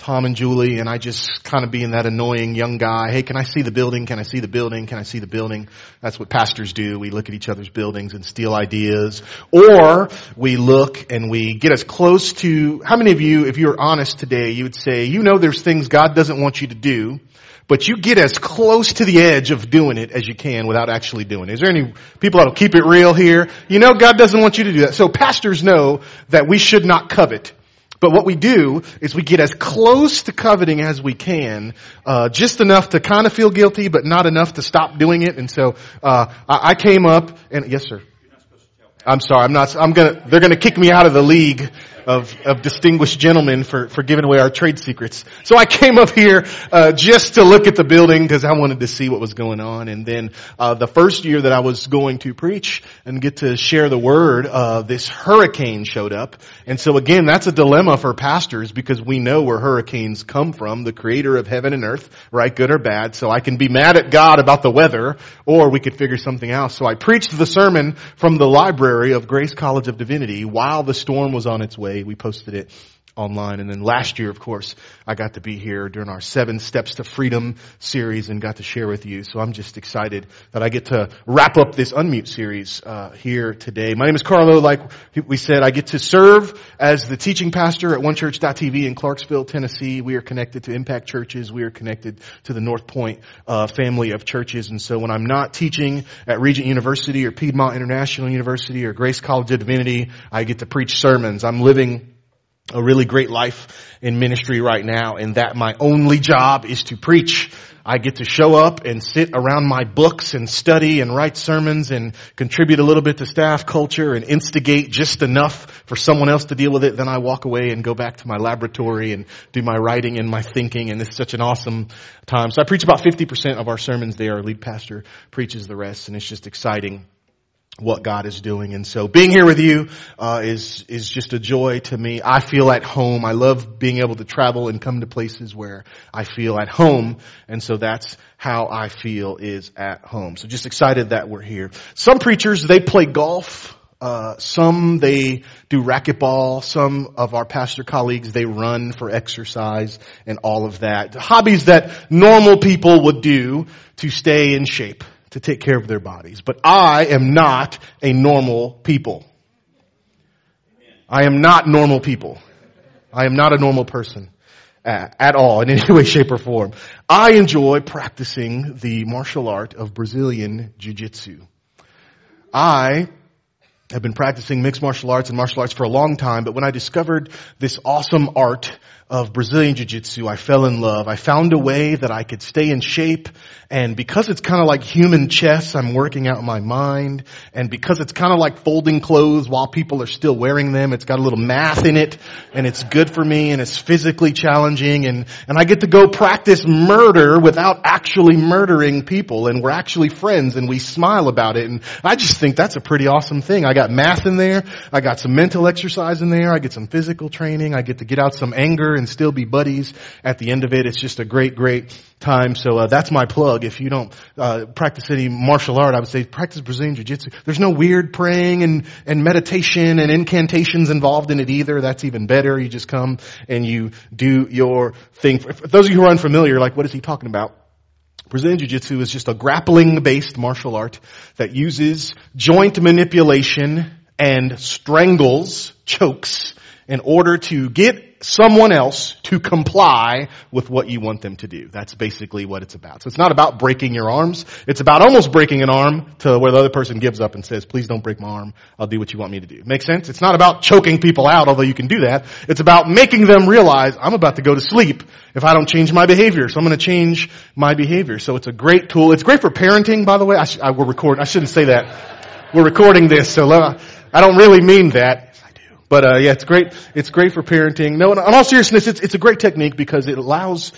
Tom and Julie, and I just kind of being that annoying young guy. Hey, can I see the building? Can I see the building? Can I see the building? That's what pastors do. We look at each other's buildings and steal ideas. Or we look and we get as close to, how many of you, if you were honest today, you would say, you know there's things God doesn't want you to do, but you get as close to the edge of doing it as you can without actually doing it. Is there any people that'll keep it real here? You know God doesn't want you to do that. So pastors know that we should not covet. But what we do is we get as close to coveting as we can, just enough to kind of feel guilty, but not enough to stop doing it. And so, I came up and, yes sir. I'm sorry, they're gonna kick me out of the league of distinguished gentlemen for giving away our trade secrets. So I came up here, just to look at the building because I wanted to see what was going on. And then, the first year that I was going to preach and get to share the word, this hurricane showed up. And so again, that's a dilemma for pastors because we know where hurricanes come from, the creator of heaven and earth, right? Good or bad. So I can be mad at God about the weather, or we could figure something else. So I preached the sermon from the library of Grace College of Divinity while the storm was on its way. We posted it online. And then last year, of course, I got to be here during our 7 Steps to Freedom series and got to share with you. So I'm just excited that I get to wrap up this Unmute series here today. My name is Carlo. Like we said, I get to serve as the teaching pastor at onechurch.tv in Clarksville, Tennessee. We are connected to Impact Churches. We are connected to the North Point family of churches. And so when I'm not teaching at Regent University or Piedmont International University or Grace College of Divinity, I get to preach sermons. I'm living a really great life in ministry right now, and that my only job is to preach. I get to show up and sit around my books and study and write sermons and contribute a little bit to staff culture and instigate just enough for someone else to deal with it. Then I walk away and go back to my laboratory and do my writing and my thinking, and it's such an awesome time. So I preach about 50% of our sermons there. Our lead pastor preaches the rest, and it's just exciting what God is doing. And so being here with you is just a joy to me. I feel at home. I love being able to travel and come to places where I feel at home. And so that's how I feel is at home. So just excited that we're here. Some preachers, they play golf. Some they do racquetball. Some of our pastor colleagues, they run for exercise and all of that. Hobbies that normal people would do to stay in shape, to take care of their bodies. But I am not a normal people. I am not normal people. I am not a normal person at all in any way, shape, or form. I enjoy practicing the martial art of Brazilian Jiu-Jitsu. I have been practicing mixed martial arts and martial arts for a long time, but when I discovered this awesome art of Brazilian Jiu-Jitsu, I fell in love. I found a way that I could stay in shape, and because it's kind of like human chess, I'm working out my mind, and because it's kind of like folding clothes while people are still wearing them, it's got a little math in it, and it's good for me, and it's physically challenging, and I get to go practice murder without actually murdering people, and we're actually friends, and we smile about it, and I just think that's a pretty awesome thing. I got math in there, I got some mental exercise in there, I get some physical training, I get to get out some anger and still be buddies at the end of it. It's just a great, great time. So that's my plug. If you don't practice any martial art, I would say practice Brazilian Jiu-Jitsu. There's no weird praying and meditation and incantations involved in it either. That's even better. You just come and you do your thing. For those of you who are unfamiliar, like what is he talking about? Brazilian Jiu-Jitsu is just a grappling-based martial art that uses joint manipulation and strangles, chokes, in order to get someone else to comply with what you want them to do. That's basically what it's about. So it's not about breaking your arms. It's about almost breaking an arm to where the other person gives up and says, please don't break my arm. I'll do what you want me to do. Make sense? It's not about choking people out, although you can do that. It's about making them realize I'm about to go to sleep if I don't change my behavior. So I'm going to change my behavior. So it's a great tool. It's great for parenting, by the way. I shouldn't say that. We're recording this, so I don't really mean that. But yeah, it's great. It's great for parenting. No, in all seriousness, it's a great technique because it allows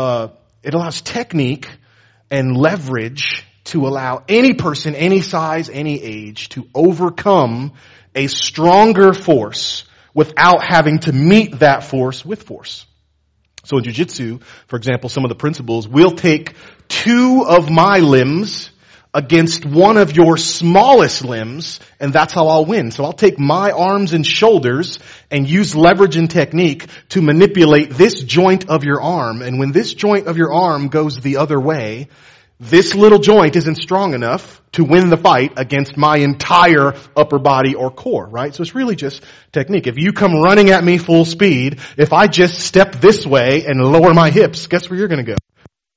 technique and leverage to allow any person, any size, any age to overcome a stronger force without having to meet that force with force. So in Jiu-Jitsu, for example, some of the principles, we'll take 2 of my limbs against one of your smallest limbs, and that's how I'll win. So I'll take my arms and shoulders and use leverage and technique to manipulate this joint of your arm. And when this joint of your arm goes the other way, this little joint isn't strong enough to win the fight against my entire upper body or core, right? So it's really just technique. If you come running at me full speed, if I just step this way and lower my hips, guess where you're going to go?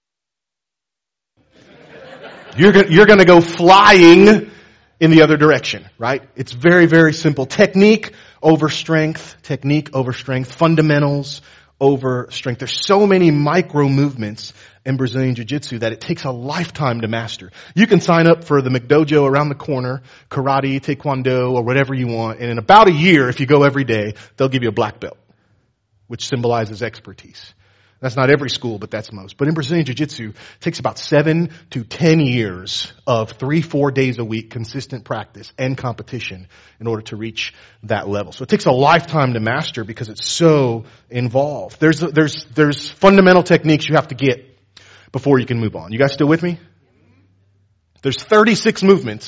You're going to go flying in the other direction, right? It's very, very simple. Technique over strength, fundamentals over strength. There's so many micro movements in Brazilian Jiu-Jitsu that it takes a lifetime to master. You can sign up for the McDojo around the corner, karate, taekwondo, or whatever you want, and in about a year, if you go every day, they'll give you a black belt, which symbolizes expertise. That's not every school, but that's most. But in Brazilian Jiu-Jitsu, it takes about 7 to 10 years of 3-4 days a week consistent practice and competition in order to reach that level. So it takes a lifetime to master because it's so involved. There's fundamental techniques you have to get before you can move on. You guys still with me? There's 36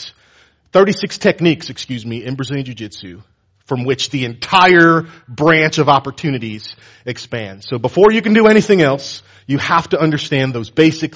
techniques, in Brazilian Jiu-Jitsu, from which the entire branch of opportunities expands. So before you can do anything else, you have to understand those basic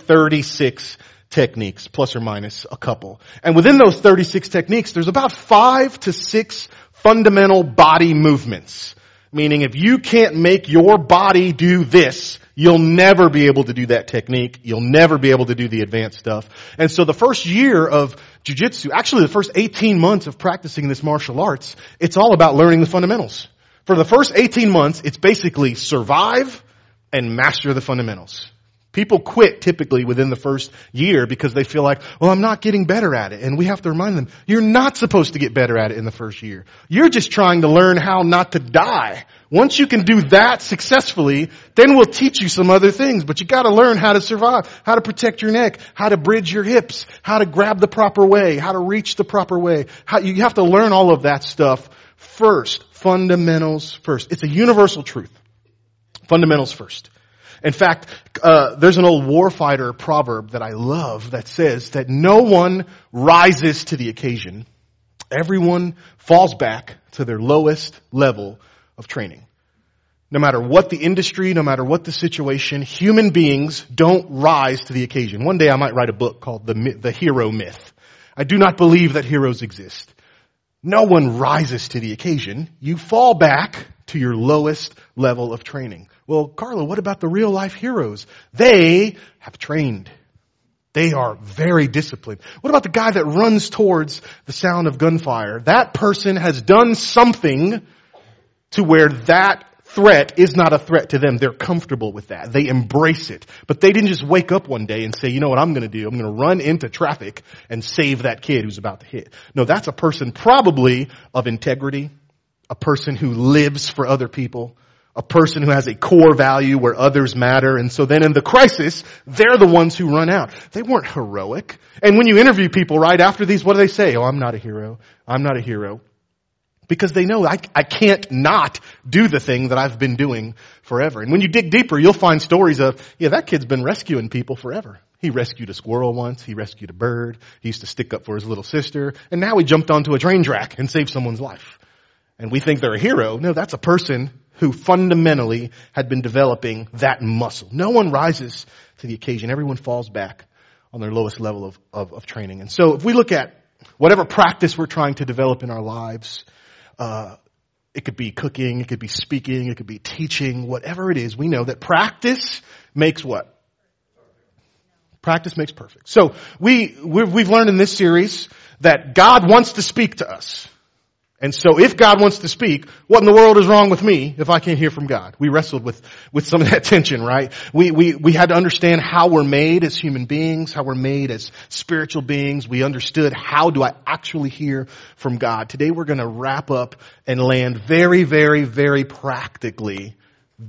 36 techniques, plus or minus a couple. And within those 36 techniques, there's about 5 to 6 fundamental body movements. Meaning if you can't make your body do this, you'll never be able to do that technique. You'll never be able to do the advanced stuff. And so the first year of jiu-jitsu, actually the first 18 months of practicing this martial arts, it's all about learning the fundamentals. For the first 18 months, it's basically survive and master the fundamentals. People quit typically within the first year because they feel like, well, I'm not getting better at it. And we have to remind them, you're not supposed to get better at it in the first year. You're just trying to learn how not to die. Once you can do that successfully, then we'll teach you some other things. But you got to learn how to survive, how to protect your neck, how to bridge your hips, how to grab the proper way, how to reach the proper way. You have to learn all of that stuff first. Fundamentals first. It's a universal truth. Fundamentals first. In fact, there's an old warfighter proverb that I love that says that no one rises to the occasion. Everyone falls back to their lowest level of training. No matter what the industry, no matter what the situation, human beings don't rise to the occasion. One day I might write a book called The Hero Myth. I do not believe that heroes exist. No one rises to the occasion. You fall back to your lowest level of training. Well, Carla, what about the real life heroes? They have trained. They are very disciplined. What about the guy that runs towards the sound of gunfire? That person has done something to where that threat is not a threat to them. They're comfortable with that. They embrace it. But they didn't just wake up one day and say, you know what I'm going to do? I'm going to run into traffic and save that kid who's about to hit. No, that's a person probably of integrity, a person who lives for other people, a person who has a core value where others matter. And so then in the crisis, they're the ones who run out. They weren't heroic. And when you interview people right after these, what do they say? Oh, I'm not a hero. I'm not a hero. Because they know I can't not do the thing that I've been doing forever. And when you dig deeper, you'll find stories of, yeah, that kid's been rescuing people forever. He rescued a squirrel once. He rescued a bird. He used to stick up for his little sister. And now he jumped onto a train track and saved someone's life. And we think they're a hero. No, that's a person who fundamentally had been developing that muscle. No one rises to the occasion. Everyone falls back on their lowest level of training. And so if we look at whatever practice we're trying to develop in our lives, it could be cooking, it could be speaking, it could be teaching, whatever it is, we know that practice makes what? Practice makes perfect. So we've learned in this series that God wants to speak to us. And so if God wants to speak, what in the world is wrong with me if I can't hear from God? We wrestled with some of that tension, right? We had to understand how we're made as human beings, how we're made as spiritual beings. We understood how do I actually hear from God. Today we're going to wrap up and land very, very, very practically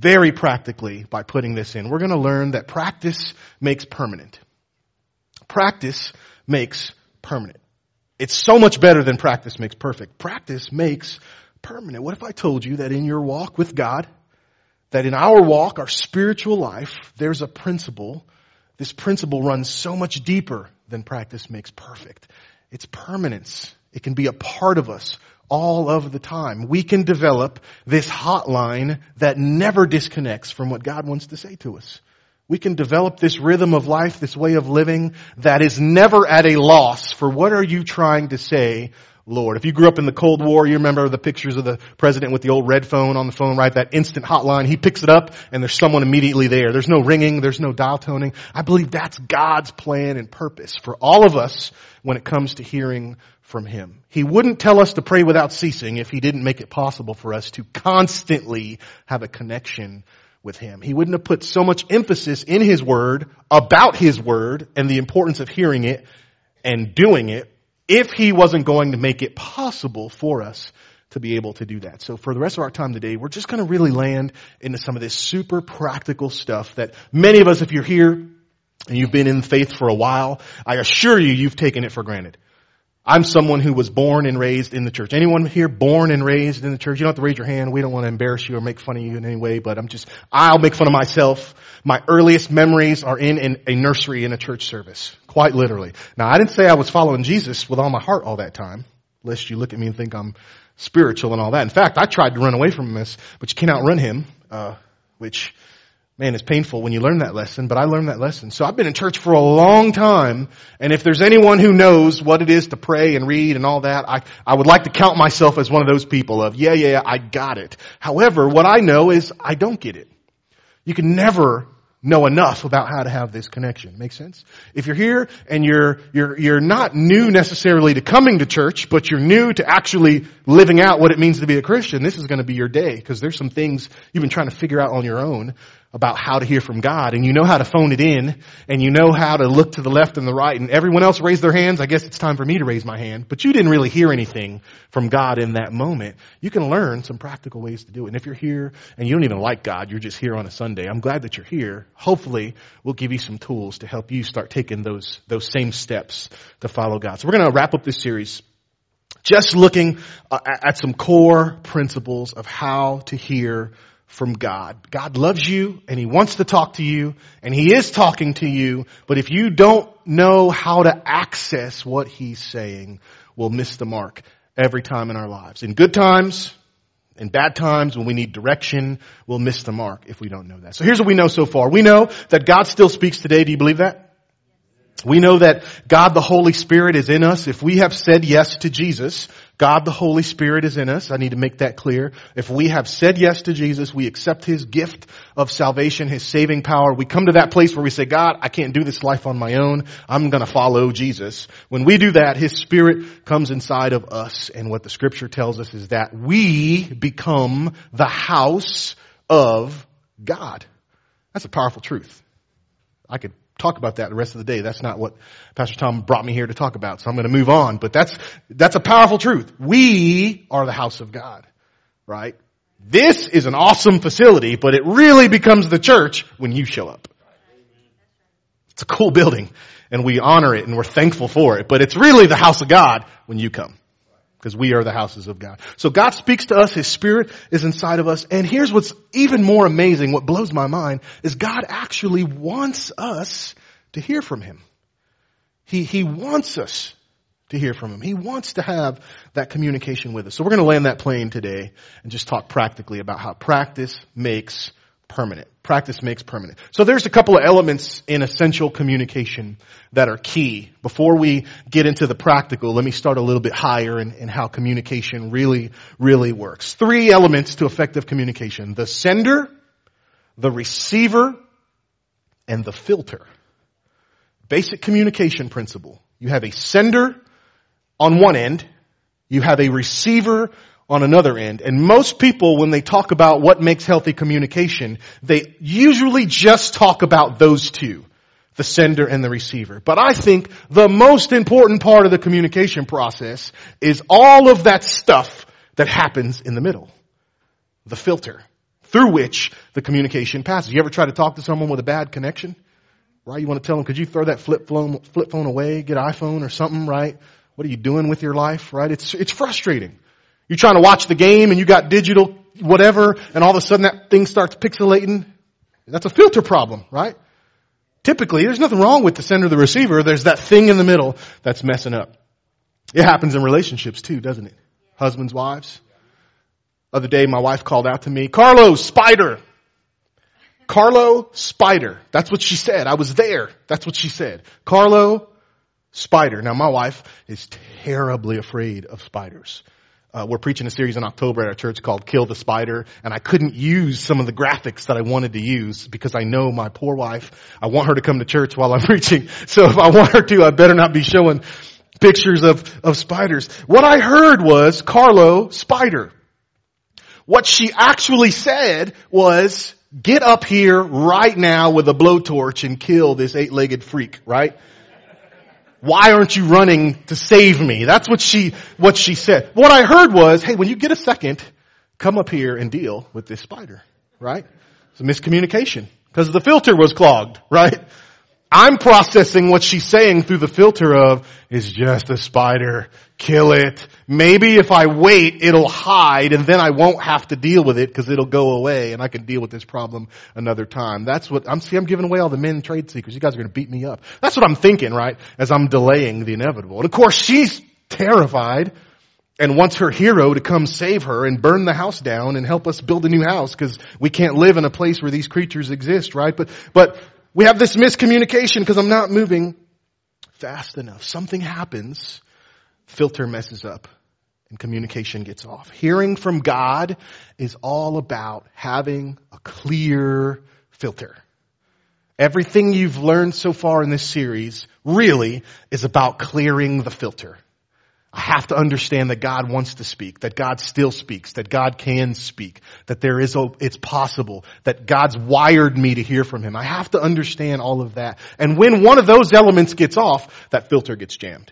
by putting this in. We're going to learn that practice makes permanent. Practice makes permanent. It's so much better than practice makes perfect. Practice makes permanent. What if I told you that in your walk with God, that in our walk, our spiritual life, there's a principle. This principle runs so much deeper then practice makes perfect. It's permanence. It can be a part of us all of the time. We can develop this hotline that never disconnects from what God wants to say to us. We can develop this rhythm of life, this way of living that is never at a loss for what are you trying to say, Lord. If you grew up in the Cold War, you remember the pictures of the president with the old red phone on the phone, right? That instant hotline. He picks it up and there's someone immediately there. There's no ringing. There's no dial toning. I believe that's God's plan and purpose for all of us when it comes to hearing from Him. He wouldn't tell us to pray without ceasing if He didn't make it possible for us to constantly have a connection with Him. He wouldn't have put so much emphasis in His Word about His Word and the importance of hearing it and doing it if He wasn't going to make it possible for us to be able to do that. So for the rest of our time today, we're just going to really land into some of this super practical stuff that many of us, if you're here and you've been in faith for a while, I assure you, you've taken it for granted. I'm someone who was born and raised in the church. Anyone here born and raised in the church? You don't have to raise your hand. We don't want to embarrass you or make fun of you in any way, but I'll make fun of myself. My earliest memories are in a nursery in a church service. Quite literally. Now, I didn't say I was following Jesus with all my heart all that time, lest you look at me and think I'm spiritual and all that. In fact, I tried to run away from this, but you can't outrun Him, which, man, it's painful when you learn that lesson, but I learned that lesson. So I've been in church for a long time, and if there's anyone who knows what it is to pray and read and all that, I would like to count myself as one of those people of, yeah, I got it. However, what I know is I don't get it. You can never know enough about how to have this connection. Make sense? If you're here and you're not new necessarily to coming to church, but you're new to actually living out what it means to be a Christian, this is going to be your day, because there's some things you've been trying to figure out on your own about how to hear from God, and you know how to phone it in, and you know how to look to the left and the right, and everyone else raised their hands. I guess it's time for me to raise my hand, but you didn't really hear anything from God in that moment. You can learn some practical ways to do it. And if you're here and you don't even like God, you're just here on a Sunday, I'm glad that you're here. Hopefully we'll give you some tools to help you start taking those same steps to follow God. So we're going to wrap up this series just looking at some core principles of how to hear from God. God loves you and He wants to talk to you, and He is talking to you, but if you don't know how to access what He's saying, we'll miss the mark every time in our lives. In good times, in bad times, when we need direction, we'll miss the mark if we don't know that. So here's what we know so far. We know that God still speaks today. Do you believe that? We know that God the Holy Spirit is in us. If we have said yes to Jesus, God the Holy Spirit is in us. I need to make that clear. If we have said yes to Jesus, we accept His gift of salvation, His saving power. We come to that place where we say, God, I can't do this life on my own. I'm going to follow Jesus. When we do that, His Spirit comes inside of us. And what the Scripture tells us is that we become the house of God. That's a powerful truth. I could talk about that the rest of the day. That's not what Pastor Tom brought me here to talk about. So I'm going to move on. But that's a powerful truth. We are the house of God, right? This is an awesome facility, but it really becomes the church when you show up. It's a cool building, and we honor it, and we're thankful for it. But it's really the house of God when you come, because we are the houses of God. So God speaks to us. His Spirit is inside of us. And here's what's even more amazing, what blows my mind, is God actually wants us to hear from Him. He wants us to hear from Him. He wants to have that communication with us. So we're going to land that plane today and just talk practically about how practice makes permanent. Practice makes permanent. So there's a couple of elements in essential communication that are key. Before we get into the practical, let me start a little bit higher in how communication really, really works. 3 elements to effective communication: the sender, the receiver, and the filter. Basic communication principle. You have a sender on one end, you have a receiver on another end. And most people, when they talk about what makes healthy communication, they usually just talk about those two, the sender and the receiver. But I think the most important part of the communication process is all of that stuff that happens in the middle. The filter through which the communication passes. You ever try to talk to someone with a bad connection? Right? You want to tell them, could you throw that flip phone away, get an iPhone or something, right? What are you doing with your life, right? It's frustrating. You're trying to watch the game and you got digital whatever, and all of a sudden that thing starts pixelating. That's a filter problem, right? Typically, there's nothing wrong with the sender of the receiver. There's that thing in the middle that's messing up. It happens in relationships too, doesn't it? Husbands, wives. Other day, my wife called out to me, Carlo, spider. Carlo, spider. That's what she said. I was there. That's what she said. Carlo, spider. Now, my wife is terribly afraid of spiders. We're preaching a series in October at our church called Kill the Spider, and I couldn't use some of the graphics that I wanted to use because I know my poor wife, I want her to come to church while I'm preaching. So if I want her to, I better not be showing pictures of spiders. What I heard was, Carlo, spider. What she actually said was, get up here right now with a blowtorch and kill this 8-legged freak, right? Why aren't you running to save me? That's what she said. What I heard was, hey, when you get a second, come up here and deal with this spider, right? It's a miscommunication because the filter was clogged, right? I'm processing what she's saying through the filter of, it's just a spider. Kill it. Maybe if I wait, it'll hide and then I won't have to deal with it because it'll go away and I can deal with this problem another time. That's what I'm giving away all the men trade secrets. You guys are going to beat me up. That's what I'm thinking, right? As I'm delaying the inevitable. And of course she's terrified and wants her hero to come save her and burn the house down and help us build a new house because we can't live in a place where these creatures exist, right? But we have this miscommunication because I'm not moving fast enough. Something happens, filter messes up, and communication gets off. Hearing from God is all about having a clear filter. Everything you've learned so far in this series really is about clearing the filter. I have to understand that God wants to speak, that God still speaks, that God can speak, that it's possible, that God's wired me to hear from Him. I have to understand all of that. And when one of those elements gets off, that filter gets jammed.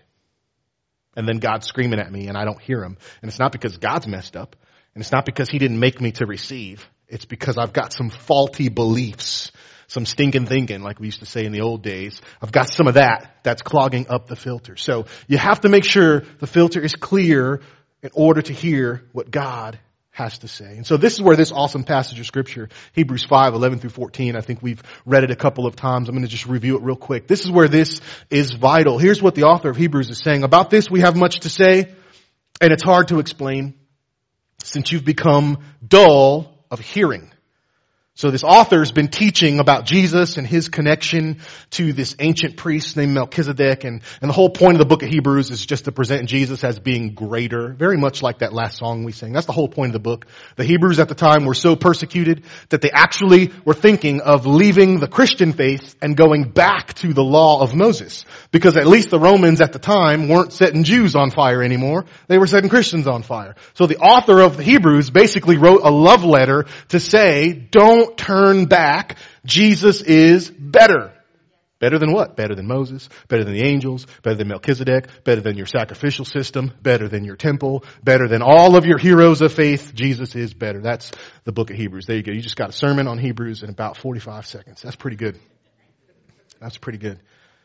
And then God's screaming at me and I don't hear Him. And it's not because God's messed up. And it's not because He didn't make me to receive. It's because I've got some faulty beliefs. Some stinking thinking, like we used to say in the old days. I've got some of that's clogging up the filter. So you have to make sure the filter is clear in order to hear what God has to say. And so this is where this awesome passage of scripture, Hebrews 5:11 through 14, I think we've read it a couple of times. I'm going to just review it real quick. This is where this is vital. Here's what the author of Hebrews is saying. About this we have much to say, and it's hard to explain since you've become dull of hearing. So this author's been teaching about Jesus and His connection to this ancient priest named Melchizedek. And the whole point of the book of Hebrews is just to present Jesus as being greater. Very much like that last song we sang. That's the whole point of the book. The Hebrews at the time were so persecuted that they actually were thinking of leaving the Christian faith and going back to the law of Moses. Because at least the Romans at the time weren't setting Jews on fire anymore. They were setting Christians on fire. So the author of the Hebrews basically wrote a love letter to say, don't turn back. Jesus is better. Better than what? Better than Moses, better than the angels, better than Melchizedek, better than your sacrificial system, better than your temple, better than all of your heroes of faith. Jesus is better. That's the book of Hebrews. There you go. You just got a sermon on Hebrews in about 45 seconds. That's pretty good. That's pretty good.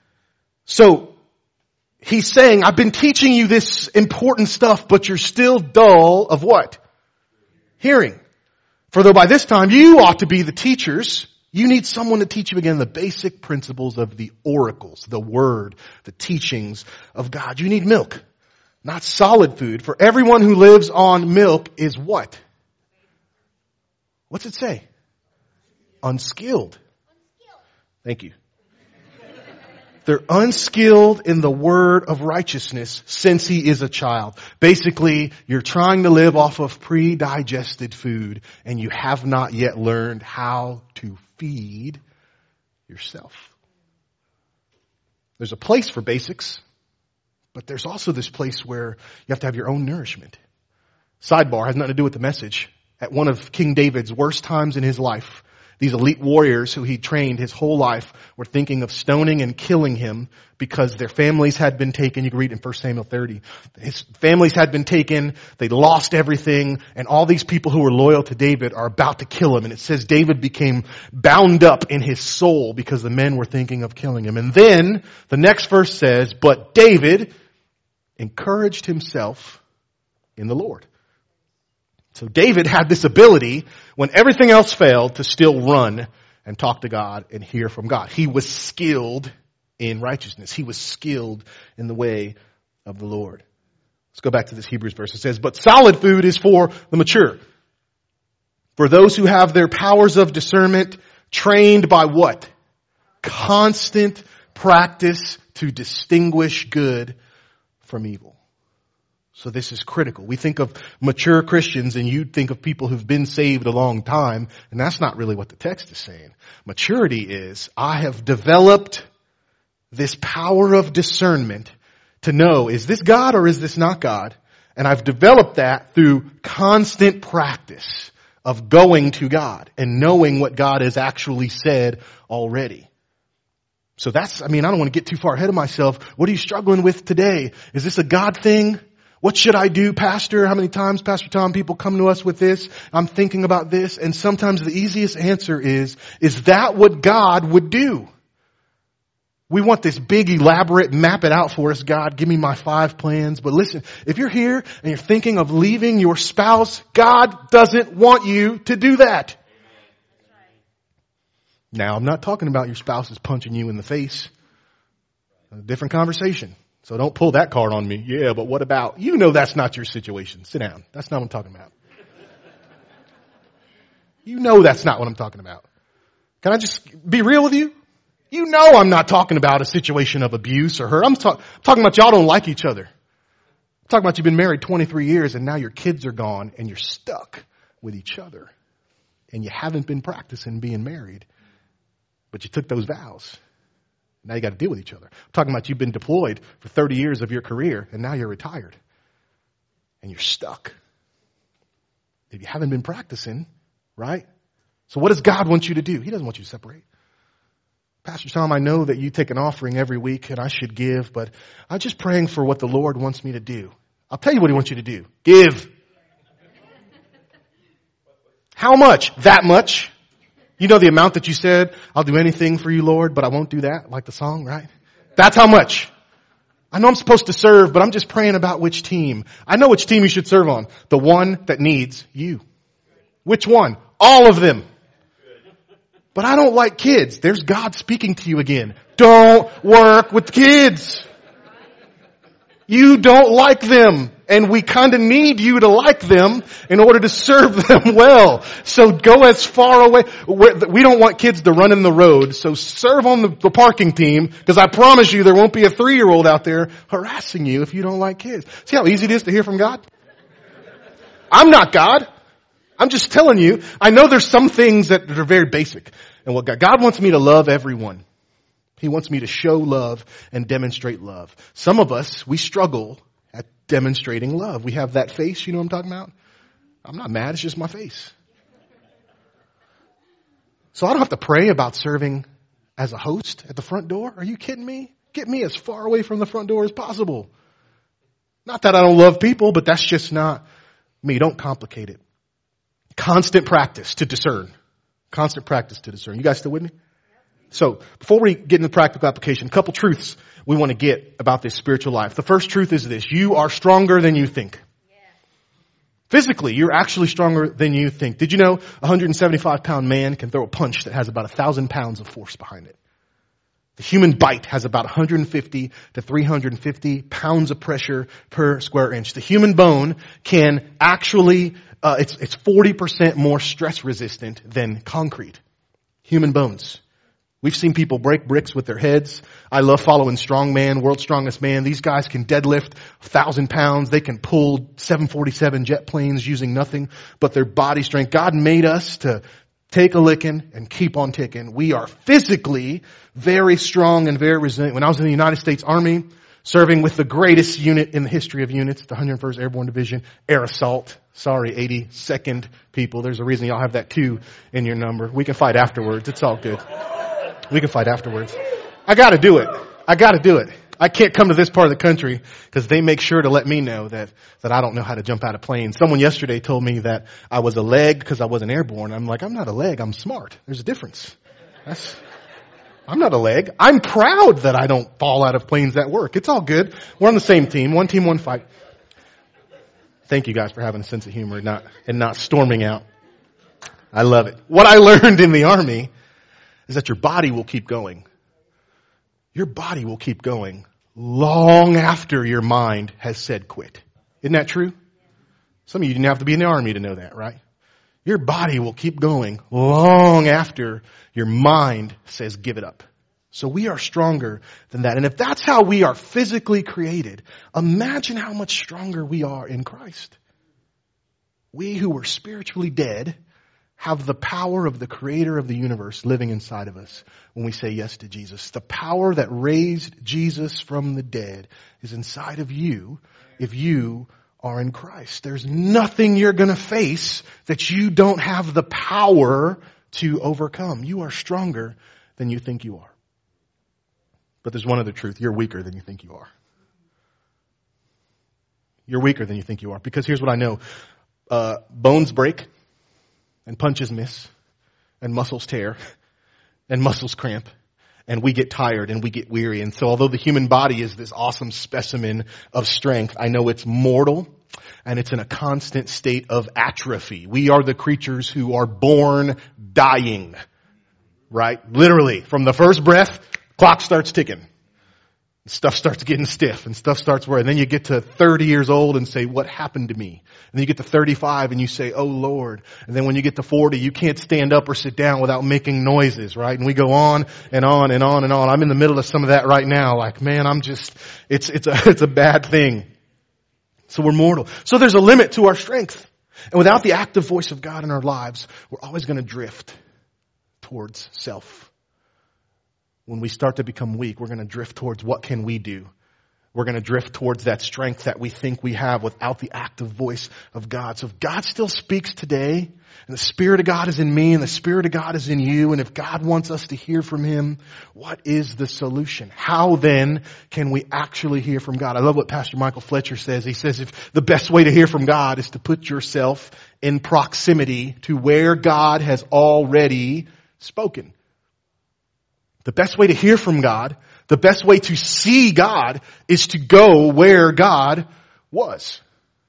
So he's saying, I've been teaching you this important stuff, but you're still dull of what? Hearing. For though by this time you ought to be the teachers, you need someone to teach you again the basic principles of the oracles, the word, the teachings of God. You need milk, not solid food. For everyone who lives on milk is what? What's it say? Unskilled. Thank you. They're unskilled in the word of righteousness since he is a child. Basically, you're trying to live off of pre-digested food and you have not yet learned how to feed yourself. There's a place for basics, but there's also this place where you have to have your own nourishment. Sidebar, has nothing to do with the message. At one of King David's worst times in his life, these elite warriors who he trained his whole life were thinking of stoning and killing him because their families had been taken. You can read in 1 Samuel 30. His families had been taken. They lost everything. And all these people who were loyal to David are about to kill him. And it says David became bound up in his soul because the men were thinking of killing him. And then the next verse says, but David encouraged himself in the Lord. So David had this ability, when everything else failed, to still run and talk to God and hear from God. He was skilled in righteousness. He was skilled in the way of the Lord. Let's go back to this Hebrews verse. It says, but solid food is for the mature, for those who have their powers of discernment trained by what? Constant practice to distinguish good from evil. So this is critical. We think of mature Christians and you think of people who've been saved a long time, and that's not really what the text is saying. Maturity is, I have developed this power of discernment to know, is this God or is this not God? And I've developed that through constant practice of going to God and knowing what God has actually said already. So I don't want to get too far ahead of myself. What are you struggling with today? Is this a God thing? What should I do, Pastor? How many times, Pastor Tom, people come to us with this? I'm thinking about this. And sometimes the easiest answer is that what God would do? We want this big, elaborate, map it out for us. God, give me my 5 plans. But listen, if you're here and you're thinking of leaving your spouse, God doesn't want you to do that. Now, I'm not talking about your spouse is punching you in the face. A different conversation. So don't pull that card on me. Yeah, but what about, that's not your situation. Sit down. That's not what I'm talking about. That's not what I'm talking about. Can I just be real with you? I'm not talking about a situation of abuse or hurt. I'm talking about y'all don't like each other. I'm talking about you've been married 23 years and now your kids are gone and you're stuck with each other. And you haven't been practicing being married, but you took those vows. Now you got to deal with each other. I'm talking about you've been deployed for 30 years of your career and now you're retired and you're stuck. If you haven't been practicing, right? So what does God want you to do? He doesn't want you to separate. Pastor Tom, I know that you take an offering every week and I should give, but I'm just praying for what the Lord wants me to do. I'll tell you what He wants you to do. Give. How much? That much. You know the amount that you said, I'll do anything for you, Lord, but I won't do that, like the song, right? That's how much. I know I'm supposed to serve, but I'm just praying about which team. I know which team you should serve on. The one that needs you. Which one? All of them. But I don't like kids. There's God speaking to you again. Don't work with kids. You don't like them. And we kind of need you to like them in order to serve them well. So go as far away. We don't want kids to run in the road. So serve on the parking team, because I promise you there won't be a 3-year-old out there harassing you if you don't like kids. See how easy it is to hear from God? I'm not God. I'm just telling you, I know there's some things that are very basic. And what God wants me to love everyone. He wants me to show love and demonstrate love. Some of us, we struggle at demonstrating love. We have that face, you know what I'm talking about? I'm not mad, it's just my face. So I don't have to pray about serving as a host at the front door. Are you kidding me? Get me as far away from the front door as possible. Not that I don't love people, but that's just not me. Don't complicate it. Constant practice to discern. Constant practice to discern. You guys still with me? So before we get into practical application, a couple truths we want to get about this spiritual life. The first truth is this: you are stronger than you think. Yeah. Physically, you're actually stronger than you think. Did you know a 175-pound man can throw a punch that has about 1,000 pounds of force behind it? The human bite has about 150 to 350 pounds of pressure per square inch. The human bone can actually, it's 40% more stress resistant than concrete. Human bones. We've seen people break bricks with their heads. I love following Strongman, World's Strongest Man. These guys can deadlift 1,000 pounds. They can pull 747 jet planes using nothing but their body strength. God made us to take a licking and keep on ticking. We are physically very strong and very resilient. When I was in the United States Army, serving with the greatest unit in the history of units, the 101st Airborne Division, Air Assault. Sorry, 82nd people. There's a reason y'all have that 2 in your number. We can fight afterwards. It's all good. We can fight afterwards. I gotta do it. I can't come to this part of the country because they make sure to let me know that I don't know how to jump out of planes. Someone yesterday told me that I was a leg because I wasn't airborne. I'm like, I'm not a leg. I'm smart. There's a difference. I'm not a leg. I'm proud that I don't fall out of planes at work. It's all good. We're on the same team. One team, one fight. Thank you guys for having a sense of humor and not storming out. I love it. What I learned in the Army is that your body will keep going. Your body will keep going long after your mind has said quit. Isn't that true? Some of you didn't have to be in the army to know that, right? Your body will keep going long after your mind says give it up. So we are stronger than that. And if that's how we are physically created, imagine how much stronger we are in Christ. We who were spiritually dead have the power of the creator of the universe living inside of us when we say yes to Jesus. The power that raised Jesus from the dead is inside of you if you are in Christ. There's nothing you're going to face that you don't have the power to overcome. You are stronger than you think you are. But there's one other truth. You're weaker than you think you are. You're weaker than you think you are. Because here's what I know. Bones break. And punches miss, and muscles tear, and muscles cramp, and we get tired and we get weary. And so although the human body is this awesome specimen of strength, I know it's mortal and it's in a constant state of atrophy. We are the creatures who are born dying, right? Literally, from the first breath, clock starts ticking. Stuff starts getting stiff and stuff starts wearing. And then you get to 30 years old and say, what happened to me? And then you get to 35 and you say, oh Lord. And then when you get to 40, you can't stand up or sit down without making noises, right? And we go on and on and on and on. I'm in the middle of some of that right now. Like, man, it's a bad thing. So we're mortal. So there's a limit to our strength. And without the active voice of God in our lives, we're always going to drift towards self. When we start to become weak, we're going to drift towards what can we do? We're going to drift towards that strength that we think we have without the active voice of God. So if God still speaks today, and the Spirit of God is in me, and the Spirit of God is in you, and if God wants us to hear from Him, what is the solution? How then can we actually hear from God? I love what Pastor Michael Fletcher says. He says if the best way to hear from God is to put yourself in proximity to where God has already spoken. The best way to hear from God, the best way to see God is to go where God was.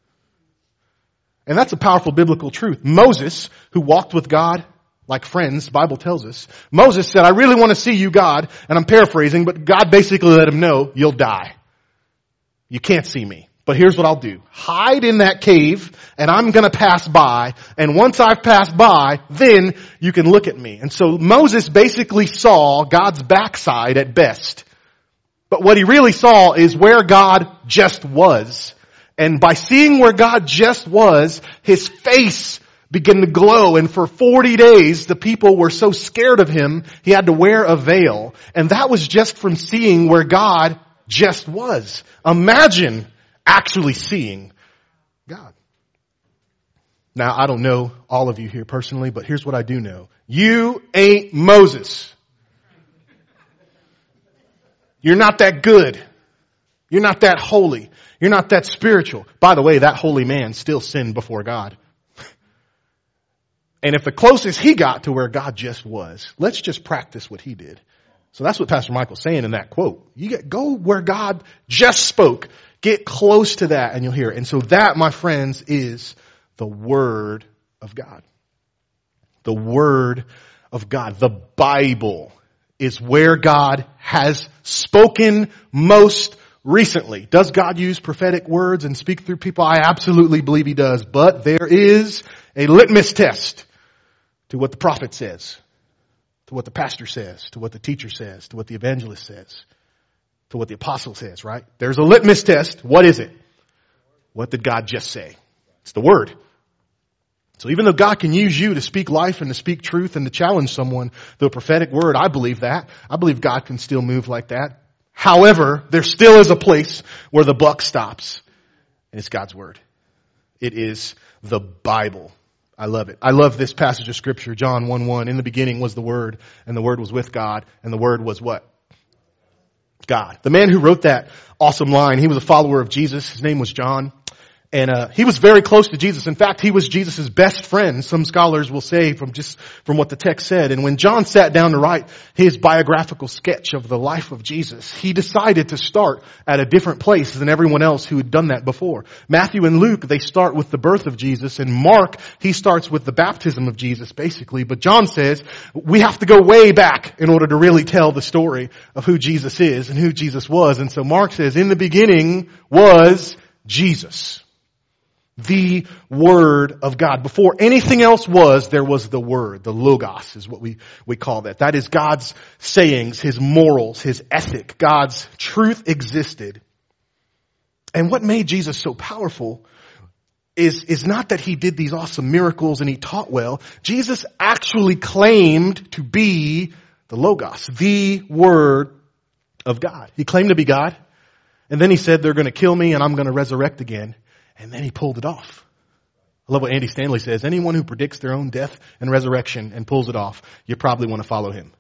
And that's a powerful biblical truth. Moses, who walked with God like friends, the Bible tells us, Moses said, I really want to see you, God. And I'm paraphrasing, but God basically let him know, you'll die. You can't see me. But here's what I'll do. Hide in that cave and I'm going to pass by. And once I've passed by, then you can look at me. And so Moses basically saw God's backside at best. But what he really saw is where God just was. And by seeing where God just was, his face began to glow. And for 40 days, the people were so scared of him, he had to wear a veil. And that was just from seeing where God just was. Imagine actually seeing God. Now, I don't know all of you here personally, but here's what I do know. You ain't Moses. You're not that good. You're not that holy. You're not that spiritual. By the way, that holy man still sinned before God. And if the closest he got to where God just was, let's just practice what he did. So that's what Pastor Michael's saying in that quote. Go where God just spoke. Get close to that and you'll hear it. And so that, my friends, is the Word of God. The Word of God. The Bible is where God has spoken most recently. Does God use prophetic words and speak through people? I absolutely believe He does. But there is a litmus test to what the prophet says, to what the pastor says, to what the teacher says, to what the evangelist says, to what the apostle says, right? There's a litmus test. What is it? What did God just say? It's the Word. So even though God can use you to speak life and to speak truth and to challenge someone, the prophetic word, I believe that. I believe God can still move like that. However, there still is a place where the buck stops. And it's God's Word. It is the Bible. I love it. I love this passage of Scripture, John 1:1. In the beginning was the Word, and the Word was with God, and the Word was what? God. The man who wrote that awesome line, he was a follower of Jesus. His name was John. And he was very close to Jesus. In fact, he was Jesus' best friend, some scholars will say, from what the text said. And when John sat down to write his biographical sketch of the life of Jesus, he decided to start at a different place than everyone else who had done that before. Matthew and Luke, they start with the birth of Jesus, and Mark, he starts with the baptism of Jesus, basically. But John says, we have to go way back in order to really tell the story of who Jesus is and who Jesus was. And so Mark says, in the beginning was Jesus, the Word of God. Before anything else was, there was the Word. The Logos is what we call that. That is God's sayings, His morals, His ethic. God's truth existed. And what made Jesus so powerful is not that He did these awesome miracles and He taught well. Jesus actually claimed to be the Logos, the Word of God. He claimed to be God. And then He said, they're going to kill me and I'm going to resurrect again. And then He pulled it off. I love what Andy Stanley says. Anyone who predicts their own death and resurrection and pulls it off, you probably want to follow him.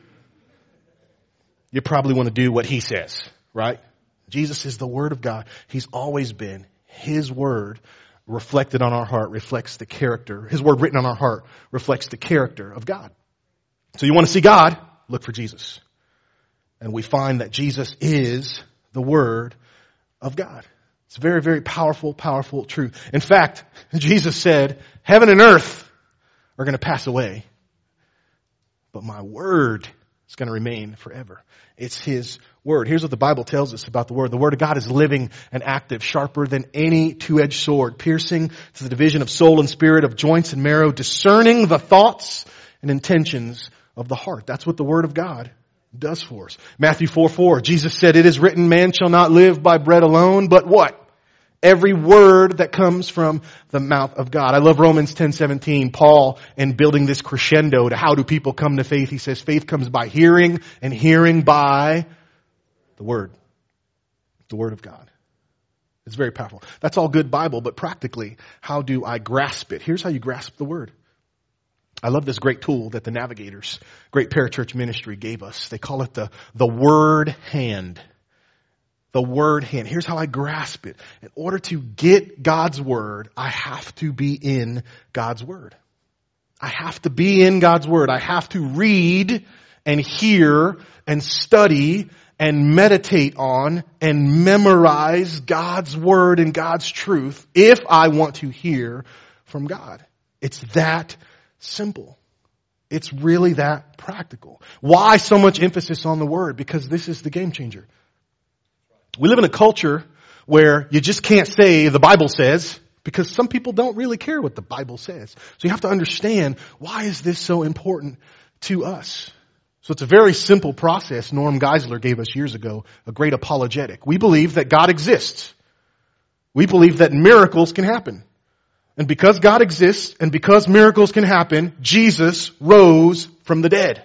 You probably want to do what he says, right? Jesus is the Word of God. He's always been. His Word reflected on our heart reflects the character. His Word written on our heart reflects the character of God. So you want to see God? Look for Jesus. And we find that Jesus is the Word of God. It's very, very powerful, powerful truth. In fact, Jesus said, heaven and earth are going to pass away, but my word is going to remain forever. It's His Word. Here's what the Bible tells us about the Word. The Word of God is living and active, sharper than any two-edged sword, piercing to the division of soul and spirit, of joints and marrow, discerning the thoughts and intentions of the heart. That's what the Word of God does for us. Matthew 4:4, Jesus said, it is written, man shall not live by bread alone, but what? Every word that comes from the mouth of God. I love Romans 10:17. Paul, in building this crescendo to how do people come to faith, he says faith comes by hearing and hearing by the Word. The Word of God. It's very powerful. That's all good Bible, but practically, how do I grasp it? Here's how you grasp the Word. I love this great tool that the Navigators, great parachurch ministry, gave us. They call it the Word Hand. The Word Hand. Here's how I grasp it. In order to get God's Word, I have to be in God's Word. I have to be in God's Word. I have to read and hear and study and meditate on and memorize God's Word and God's truth if I want to hear from God. It's that simple. It's really that practical. Why so much emphasis on the Word? Because this is the game changer. We live in a culture where you just can't say the Bible says because some people don't really care what the Bible says. So you have to understand, why is this so important to us? So it's a very simple process Norm Geisler gave us years ago, a great apologetic. We believe that God exists. We believe that miracles can happen. And because God exists and because miracles can happen, Jesus rose from the dead.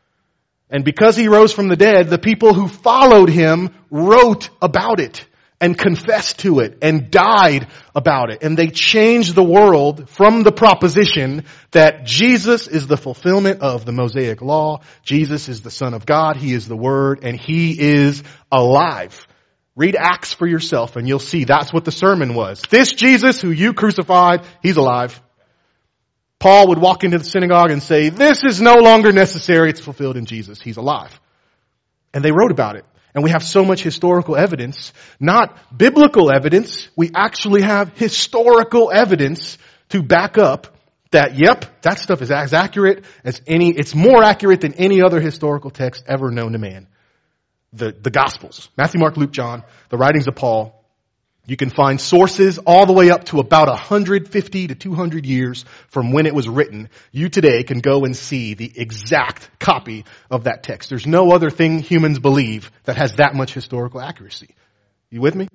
And because He rose from the dead, the people who followed Him wrote about it and confessed to it and died about it. And they changed the world from the proposition that Jesus is the fulfillment of the Mosaic Law. Jesus is the Son of God. He is the Word, and He is alive. Read Acts for yourself and you'll see that's what the sermon was. This Jesus who you crucified, He's alive. Paul would walk into the synagogue and say, this is no longer necessary. It's fulfilled in Jesus. He's alive. And they wrote about it. And we have so much historical evidence, not biblical evidence. We actually have historical evidence to back up that, yep, that stuff is as accurate as it's more accurate than any other historical text ever known to man. The Gospels, Matthew, Mark, Luke, John, the writings of Paul. You can find sources all the way up to about 150 to 200 years from when it was written. You today can go and see the exact copy of that text. There's no other thing humans believe that has that much historical accuracy. You with me?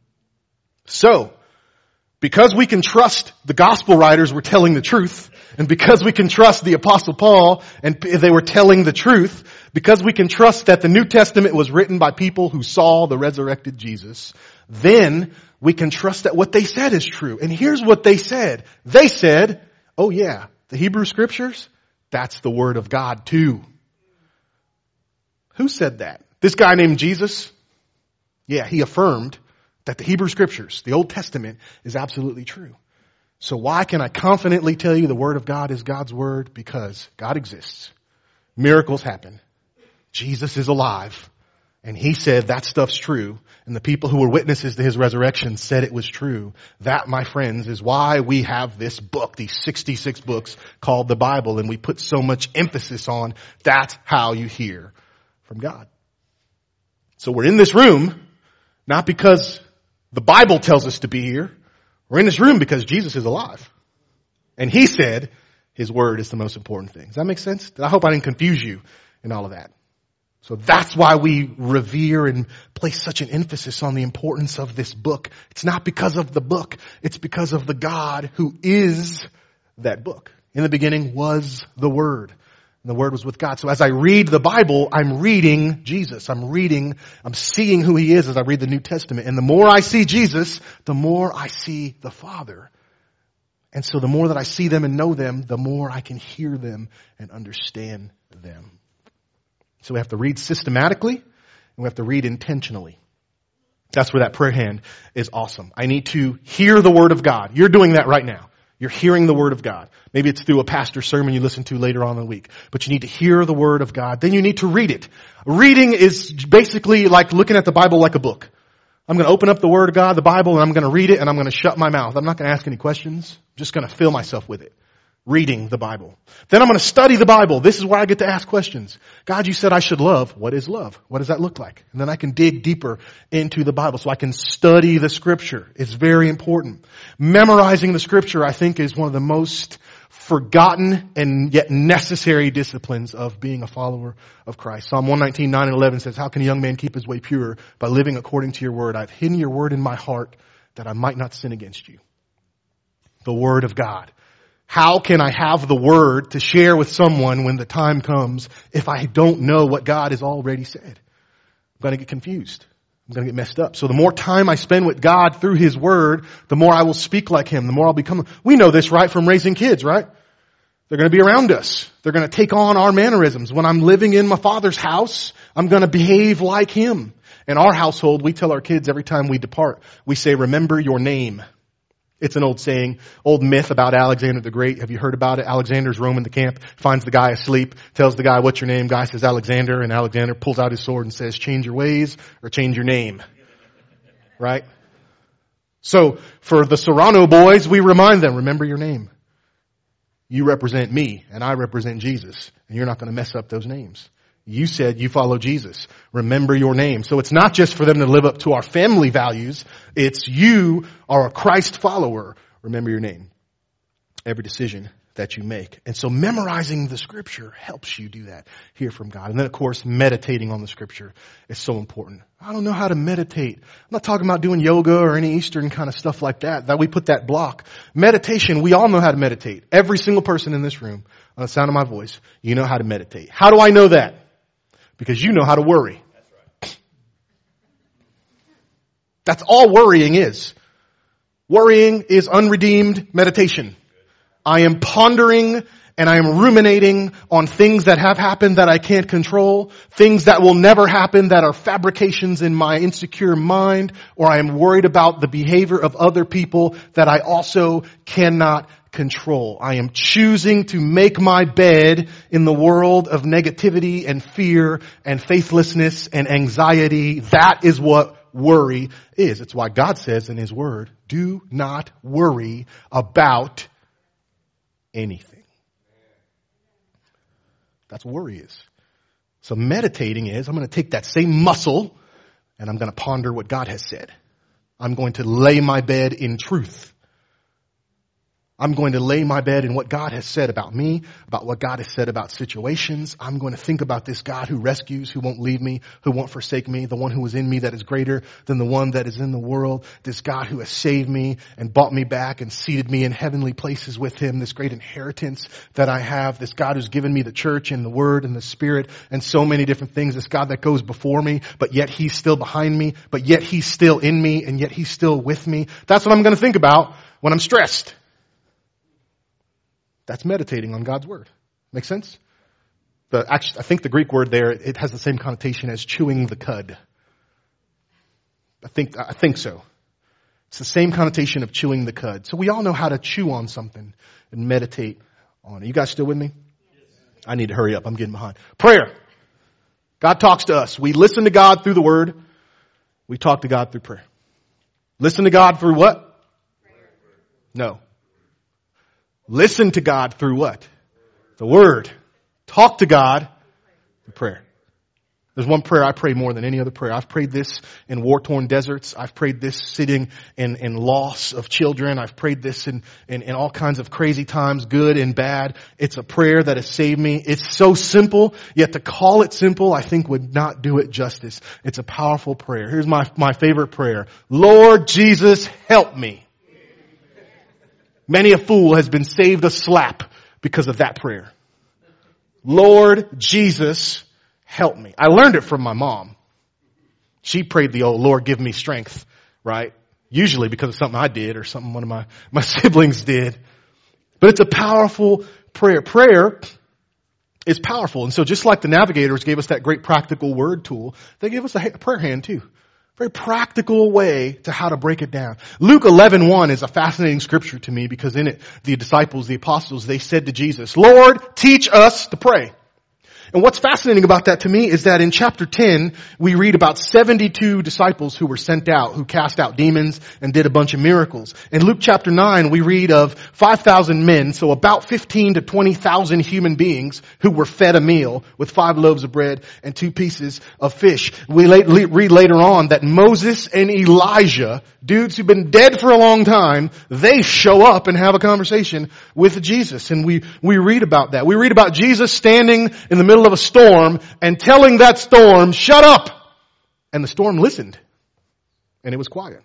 So, because we can trust the gospel writers were telling the truth, and because we can trust the Apostle Paul and they were telling the truth, because we can trust that the New Testament was written by people who saw the resurrected Jesus, then we can trust that what they said is true. And here's what they said. They said, oh yeah, the Hebrew Scriptures, that's the Word of God too. Who said that? This guy named Jesus? Yeah, he affirmed That the Hebrew Scriptures, the Old Testament, is absolutely true. So why can I confidently tell you the Word of God is God's Word? Because God exists. Miracles happen. Jesus is alive. And He said that stuff's true. And the people who were witnesses to His resurrection said it was true. That, my friends, is why we have this book, these 66 books called the Bible. And we put so much emphasis on that's how you hear from God. So we're in this room, not because the Bible tells us to be here. We're in this room because Jesus is alive. And He said His Word is the most important thing. Does that make sense? I hope I didn't confuse you in all of that. So that's why we revere and place such an emphasis on the importance of this book. It's not because of the book. It's because of the God who is that book. In the beginning was the Word. And the Word was with God. So as I read the Bible, I'm reading Jesus. I'm seeing who He is as I read the New Testament. And the more I see Jesus, the more I see the Father. And so the more that I see them and know them, the more I can hear them and understand them. So we have to read systematically and we have to read intentionally. That's where that prayer hand is awesome. I need to hear the Word of God. You're doing that right now. You're hearing the Word of God. Maybe it's through a pastor's sermon you listen to later on in the week. But you need to hear the Word of God. Then you need to read it. Reading is basically like looking at the Bible like a book. I'm going to open up the Word of God, the Bible, and I'm going to read it and I'm going to shut my mouth. I'm not going to ask any questions. I'm just going to fill myself with it. Reading the Bible. Then I'm going to study the Bible. This is where I get to ask questions. God, you said I should love. What is love? What does that look like? And then I can dig deeper into the Bible so I can study the Scripture. It's very important. Memorizing the Scripture, I think, is one of the most forgotten and yet necessary disciplines of being a follower of Christ. Psalm 119, 9 and 11 says, how can a young man keep his way pure? By living according to your word. I've hidden your word in my heart that I might not sin against you. The Word of God. How can I have the Word to share with someone when the time comes if I don't know what God has already said? I'm going to get confused. I'm going to get messed up. So the more time I spend with God through His Word, the more I will speak like Him, the more I'll become. We know this, right, from raising kids, right? They're going to be around us. They're going to take on our mannerisms. When I'm living in my Father's house, I'm going to behave like Him. In our household, we tell our kids every time we depart, we say, remember your name. It's an old saying, old myth about Alexander the Great. Have you heard about it? Alexander's roaming the camp, finds the guy asleep, tells the guy, what's your name? Guy says, Alexander. And Alexander pulls out his sword and says, change your ways or change your name. Right? So for the Serrano boys, we remind them, remember your name. You represent me and I represent Jesus. And you're not going to mess up those names. You said you follow Jesus. Remember your name. So it's not just for them to live up to our family values. It's you are a Christ follower. Remember your name. Every decision that you make. And so memorizing the Scripture helps you do that. Hear from God. And then of course, meditating on the Scripture is so important. I don't know how to meditate. I'm not talking about doing yoga or any Eastern kind of stuff like that. That we put that block. Meditation, we all know how to meditate. Every single person in this room, on the sound of my voice, you know how to meditate. How do I know that? Because you know how to worry. That's right. That's all worrying is. Worrying is unredeemed meditation. I am pondering and I am ruminating on things that have happened that I can't control, things that will never happen that are fabrications in my insecure mind, or I am worried about the behavior of other people that I also cannot control. I am choosing to make my bed in the world of negativity and fear and faithlessness and anxiety. That is what worry is. It's why God says in His Word, do not worry about anything. That's what worry is. So meditating is, I'm going to take that same muscle and I'm going to ponder what God has said. I'm going to lay my bed in truth. I'm going to lay my bed in what God has said about me, about what God has said about situations. I'm going to think about this God who rescues, who won't leave me, who won't forsake me, the one who is in me that is greater than the one that is in the world. This God who has saved me and bought me back and seated me in heavenly places with Him. This great inheritance that I have. This God who's given me the church and the Word and the Spirit and so many different things. This God that goes before me, but yet He's still behind me, but yet He's still in me and yet He's still with me. That's what I'm going to think about when I'm stressed. That's meditating on God's Word. Make sense? I think the Greek word there, it has the same connotation as chewing the cud. I think so. It's the same connotation of chewing the cud. So we all know how to chew on something and meditate on it. You guys still with me? I need to hurry up. I'm getting behind. Prayer. God talks to us. We listen to God through the Word. We talk to God through prayer. Listen to God through what? No. Listen to God through what? The Word. Talk to God through prayer. There's one prayer I pray more than any other prayer. I've prayed this in war-torn deserts. I've prayed this sitting in loss of children. I've prayed this in all kinds of crazy times, good and bad. It's a prayer that has saved me. It's so simple, yet to call it simple, I think would not do it justice. It's a powerful prayer. Here's my favorite prayer. Lord Jesus, help me. Many a fool has been saved a slap because of that prayer. Lord Jesus, help me. I learned it from my mom. She prayed the old Lord give me strength, right? Usually because of something I did or something one of my siblings did. But it's a powerful prayer. Prayer is powerful. And so just like the navigators gave us that great practical word tool, they gave us a prayer hand too. Very practical way to how to break it down. Luke 11:1 is a fascinating scripture to me because in it, the disciples, the apostles, they said to Jesus, Lord, teach us to pray. And what's fascinating about that to me is that in chapter 10, we read about 72 disciples who were sent out, who cast out demons and did a bunch of miracles. In Luke chapter 9, we read of 5,000 men, so about 15 to 20,000 human beings who were fed a meal with 5 loaves of bread and 2 pieces of fish. We read later on that Moses and Elijah, dudes who've been dead for a long time, they show up and have a conversation with Jesus. And we read about that. We read about Jesus standing in the middle of a storm and telling that storm, shut up! And the storm listened. And it was quiet.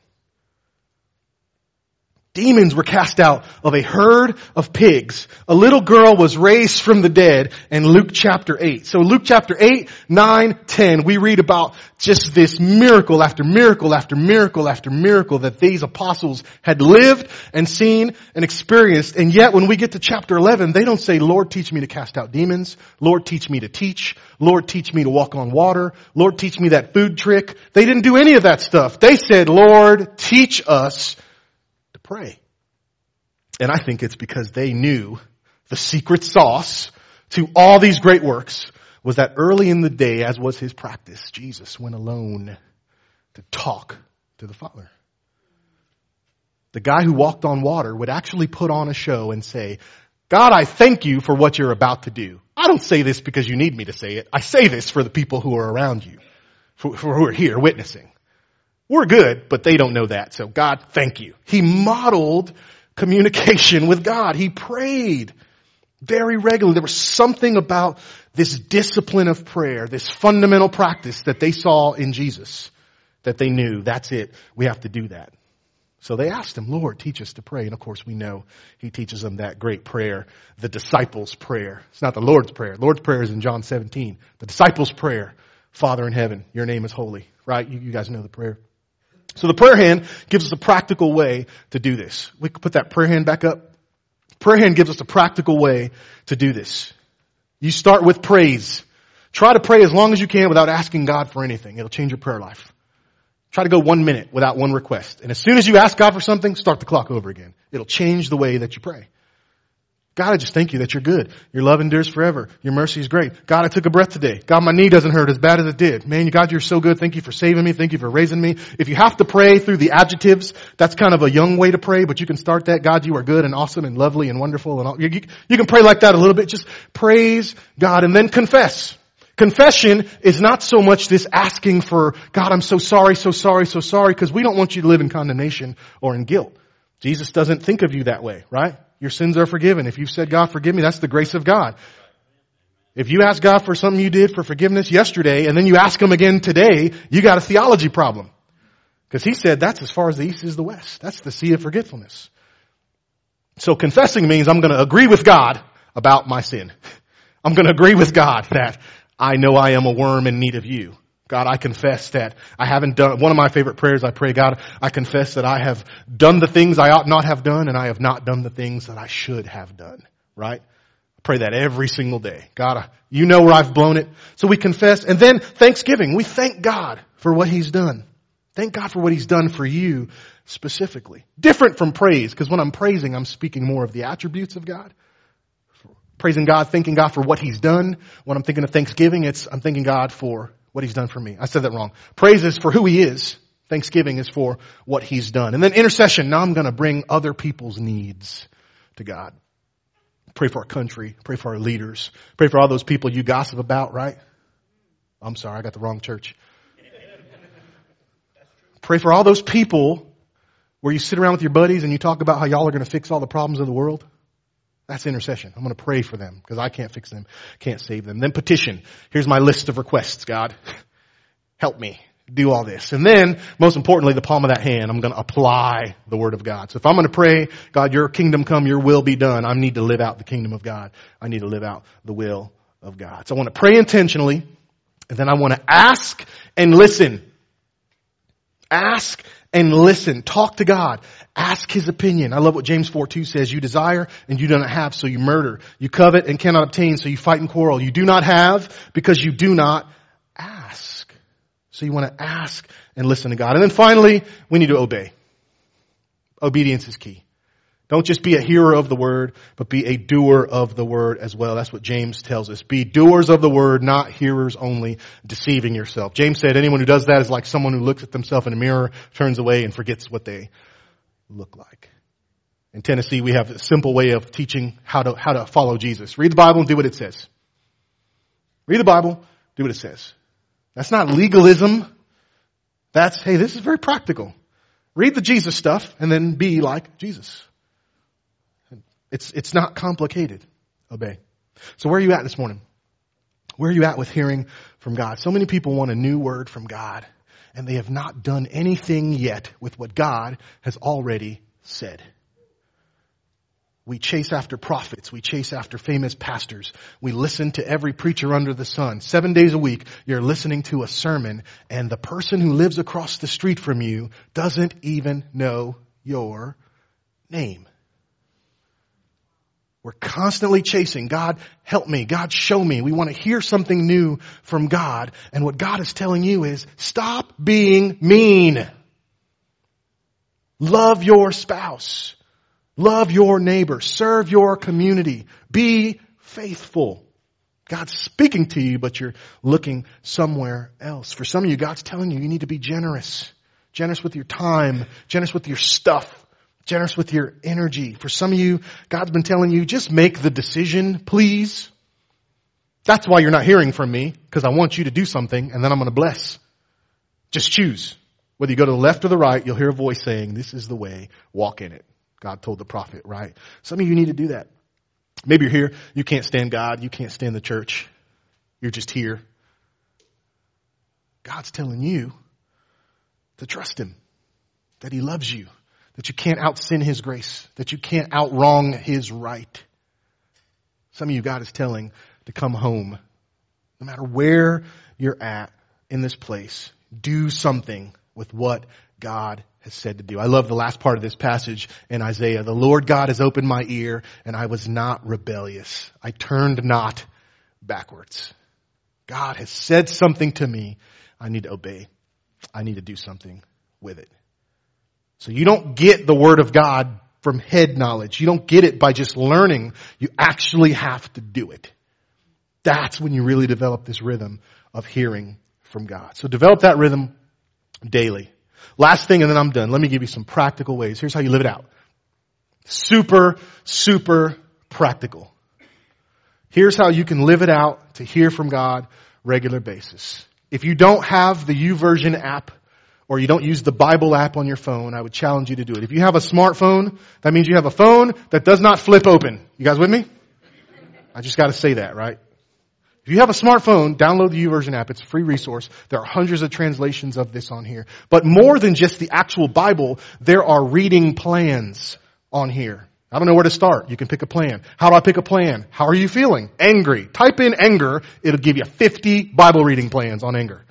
Demons were cast out of a herd of pigs. A little girl was raised from the dead in Luke chapter 8. So Luke chapter 8, 9, 10, we read about just this miracle after miracle after miracle after miracle that these apostles had lived and seen and experienced. And yet when we get to chapter 11, they don't say, Lord, teach me to cast out demons. Lord, teach me to teach. Lord, teach me to walk on water. Lord, teach me that food trick. They didn't do any of that stuff. They said, Lord, teach us pray. And I think it's because they knew the secret sauce to all these great works was that early in the day, as was his practice, Jesus went alone to talk to the Father. The guy who walked on water would actually put on a show and say, God, I thank you for what you're about to do. I don't say this because you need me to say it. I say this for the people who are around you, for who are here witnessing. We're good, but they don't know that. So God, thank you. He modeled communication with God. He prayed very regularly. There was something about this discipline of prayer, this fundamental practice that they saw in Jesus, that they knew, that's it. We have to do that. So they asked him, Lord, teach us to pray. And of course we know he teaches them that great prayer, the disciples' prayer. It's not the Lord's prayer. Lord's prayer is in John 17. The disciples' prayer, Father in heaven, your name is holy. Right? You guys know the prayer. So the prayer hand gives us a practical way to do this. We can put that prayer hand back up. Prayer hand gives us a practical way to do this. You start with praise. Try to pray as long as you can without asking God for anything. It'll change your prayer life. Try to go 1 minute without one request. And as soon as you ask God for something, start the clock over again. It'll change the way that you pray. God, I just thank you that you're good. Your love endures forever. Your mercy is great. God, I took a breath today. God, my knee doesn't hurt as bad as it did. Man, God, you're so good. Thank you for saving me. Thank you for raising me. If you have to pray through the adjectives, that's kind of a young way to pray, but you can start that. God, you are good and awesome and lovely and wonderful and all. You can pray like that a little bit. Just praise God and then confess. Confession is not so much this asking for, God, I'm so sorry, so sorry, so sorry, because we don't want you to live in condemnation or in guilt. Jesus doesn't think of you that way, right? Your sins are forgiven. If you've said, God, forgive me, that's the grace of God. If you ask God for something you did for forgiveness yesterday, and then you ask Him again today, you got a theology problem. Because He said that's as far as the east is the west. That's the sea of forgetfulness. So confessing means I'm going to agree with God about my sin. I'm going to agree with God that I know I am a worm in need of you. God, I confess that I haven't done, one of my favorite prayers I pray, God, I confess that I have done the things I ought not have done and I have not done the things that I should have done, right? I pray that every single day. God, you know where I've blown it. So we confess. And then Thanksgiving. We thank God for what He's done. Thank God for what He's done for you specifically. Different from praise, because when I'm praising, I'm speaking more of the attributes of God. Praising God, thanking God for what He's done. When I'm thinking of thanksgiving, I'm thanking God for what He's done for me. I said that wrong. Praise is for who He is. Thanksgiving is for what He's done. And then intercession. Now I'm going to bring other people's needs to God. Pray for our country. Pray for our leaders. Pray for all those people you gossip about, right? I'm sorry, I got the wrong church. Pray for all those people where you sit around with your buddies and you talk about how y'all are going to fix all the problems of the world. That's intercession. I'm going to pray for them because I can't fix them, can't save them. Then petition. Here's my list of requests, God. Help me do all this. And then, most importantly, the palm of that hand, I'm going to apply the Word of God. So if I'm going to pray, God, your kingdom come, your will be done, I need to live out the kingdom of God. I need to live out the will of God. So I want to pray intentionally, and then I want to ask and listen. Ask and listen. Talk to God. Ask His opinion. I love what James 4:2 says. You desire and you do not have, so you murder. You covet and cannot obtain, so you fight and quarrel. You do not have because you do not ask. So you want to ask and listen to God. And then finally, we need to obey. Obedience is key. Don't just be a hearer of the word, but be a doer of the word as well. That's what James tells us. Be doers of the word, not hearers only, deceiving yourself. James said anyone who does that is like someone who looks at themselves in a mirror, turns away, and forgets what they look like. In Tennessee, we have a simple way of teaching how to follow Jesus. Read the Bible and do what it says. Read the Bible, do what it says. That's not legalism. That's, hey, this is very practical. Read the Jesus stuff and then be like Jesus. It's not complicated. Obey. So where are you at this morning? Where are you at with hearing from God? So many people want a new word from God, and they have not done anything yet with what God has already said. We chase after prophets. We chase after famous pastors. We listen to every preacher under the sun. 7 days a week, you're listening to a sermon, and the person who lives across the street from you doesn't even know your name. We're constantly chasing. God, help me. God, show me. We want to hear something new from God. And what God is telling you is, stop being mean. Love your spouse. Love your neighbor. Serve your community. Be faithful. God's speaking to you, but you're looking somewhere else. For some of you, God's telling you, you need to be generous. Generous with your time. Generous with your stuff. Generous with your energy. For some of you, God's been telling you, just make the decision, please. That's why you're not hearing from me, because I want you to do something, and then I'm going to bless. Just choose. Whether you go to the left or the right, you'll hear a voice saying, this is the way, walk in it. God told the prophet, right? Some of you need to do that. Maybe you're here, you can't stand God, you can't stand the church. You're just here. God's telling you to trust Him, that He loves you. That you can't out-sin His grace. That you can't out-wrong His right. Some of you, God is telling to come home. No matter where you're at in this place, do something with what God has said to do. I love the last part of this passage in Isaiah. The Lord God has opened my ear, and I was not rebellious. I turned not backwards. God has said something to me. I need to obey. I need to do something with it. So you don't get the Word of God from head knowledge. You don't get it by just learning. You actually have to do it. That's when you really develop this rhythm of hearing from God. So develop that rhythm daily. Last thing, and then I'm done. Let me give you some practical ways. Here's how you live it out. Super, super practical. Here's how you can live it out to hear from God regular basis. If you don't have the YouVersion app, or you don't use the Bible app on your phone, I would challenge you to do it. If you have a smartphone, that means you have a phone that does not flip open. You guys with me? I just got to say that, right? If you have a smartphone, download the YouVersion app. It's a free resource. There are hundreds of translations of this on here. But more than just the actual Bible, there are reading plans on here. I don't know where to start. You can pick a plan. How do I pick a plan? How are you feeling? Angry. Type in anger. It'll give you 50 Bible reading plans on anger.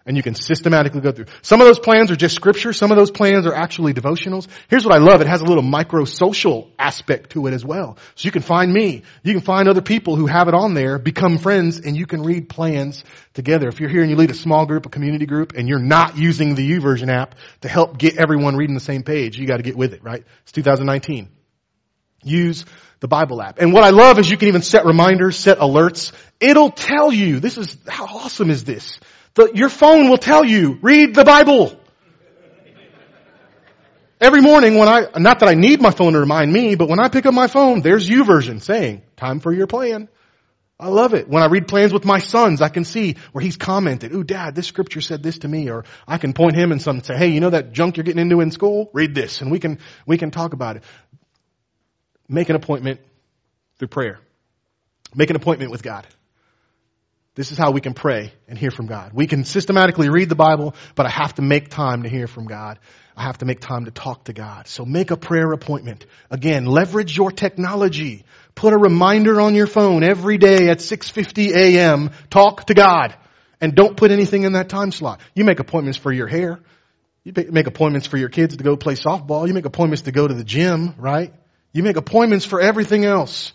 And you can systematically go through. Some of those plans are just scripture. Some of those plans are actually devotionals. Here's what I love. It has a little micro-social aspect to it as well. So you can find me. You can find other people who have it on there, become friends, and you can read plans together. If you're here and you lead a small group, a community group, and you're not using the YouVersion app to help get everyone reading the same page, you got to get with it, right? It's 2019. Use the Bible app. And what I love is you can even set reminders, set alerts. It'll tell you, how awesome is this? Your phone will tell you, read the Bible. Every morning not that I need my phone to remind me, but when I pick up my phone, there's YouVersion saying, time for your plan. I love it. When I read plans with my sons, I can see where he's commented, ooh, Dad, this scripture said this to me. Or I can point him and something and say, hey, you know that junk you're getting into in school? Read this. And we can talk about it. Make an appointment through prayer. Make an appointment with God. This is how we can pray and hear from God. We can systematically read the Bible, but I have to make time to hear from God. I have to make time to talk to God. So make a prayer appointment. Again, leverage your technology. Put a reminder on your phone every day at 6:50 a.m. Talk to God. And don't put anything in that time slot. You make appointments for your hair. You make appointments for your kids to go play softball. You make appointments to go to the gym, right? You make appointments for everything else.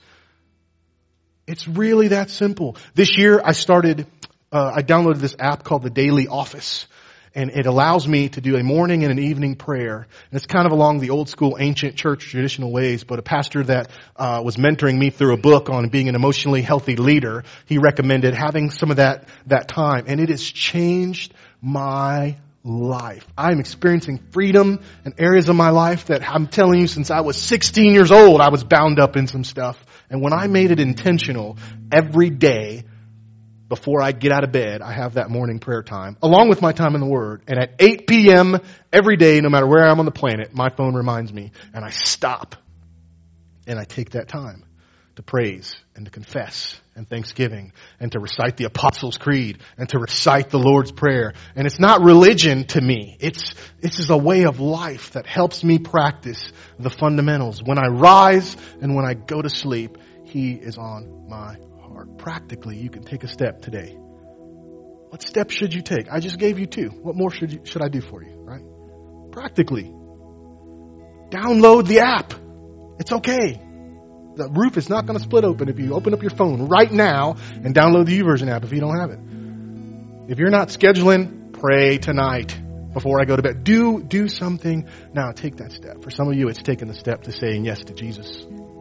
It's really that simple. This year I downloaded this app called the Daily Office. And it allows me to do a morning and an evening prayer. And it's kind of along the old school ancient church traditional ways. But a pastor that was mentoring me through a book on being an emotionally healthy leader, he recommended having some of that time. And it has changed my life. I'm experiencing freedom in areas of my life that I'm telling you since I was 16 years old, I was bound up in some stuff. And when I made it intentional, every day before I get out of bed, I have that morning prayer time, along with my time in the Word. And at 8 p.m. every day, no matter where I am on the planet, my phone reminds me. And I stop. And I take that time to praise and to confess and thanksgiving and to recite the Apostles' Creed and to recite the Lord's Prayer. And it's not religion to me. It's a way of life that helps me practice the fundamentals. When I rise and when I go to sleep, He is on my heart. Practically, you can take a step today. What steps should you take? I just gave you 2. What more should I do for you, right? Practically. Download the app. It's okay. The roof is not going to split open if you open up your phone right now and download the YouVersion app if you don't have it. If you're not scheduling, pray tonight before I go to bed. Do something now. Take that step. For some of you, it's taking the step to saying yes to Jesus.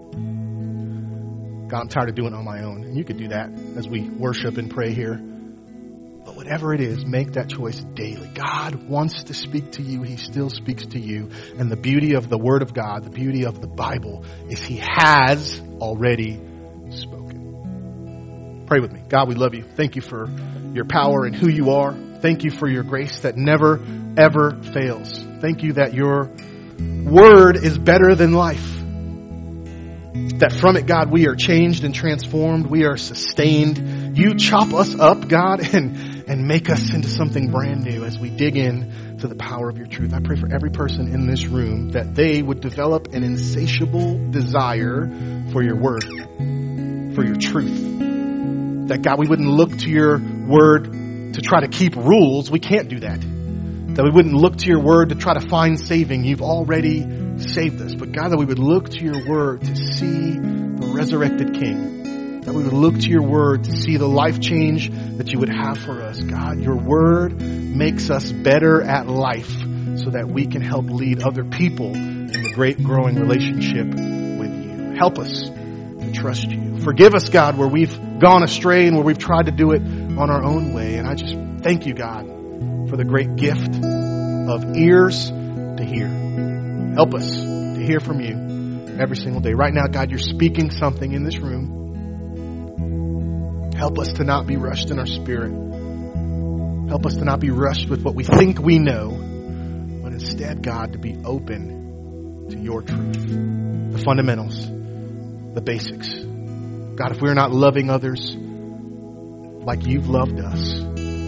God, I'm tired of doing it on my own. And you could do that as we worship and pray here. But whatever it is, make that choice daily. God wants to speak to you. He still speaks to you. And the beauty of the Word of God, the beauty of the Bible, is He has already spoken. Pray with me. God, we love you. Thank you for your power and who you are. Thank you for your grace that never, ever fails. Thank you that your Word is better than life. That from it, God, we are changed and transformed. We are sustained. You chop us up, God, and make us into something brand new as we dig in to the power of your truth. I pray for every person in this room that they would develop an insatiable desire for your word, for your truth. That, God, we wouldn't look to your word to try to keep rules. We can't do that. That we wouldn't look to your word to try to find saving. You've already saved us. But God, that we would look to your word to see the resurrected King. That we would look to your word to see the life change that you would have for us. God, your word makes us better at life so that we can help lead other people in the great growing relationship with you. Help us to trust you. Forgive us, God, where we've gone astray and where we've tried to do it on our own way. And I just thank you, God, for the great gift of ears to hear. Help us to hear from you every single day. Right now, God, you're speaking something in this room. Help us to not be rushed in our spirit. Help us to not be rushed with what we think we know, but instead, God, to be open to your truth, the fundamentals, the basics. God, if we're not loving others like you've loved us,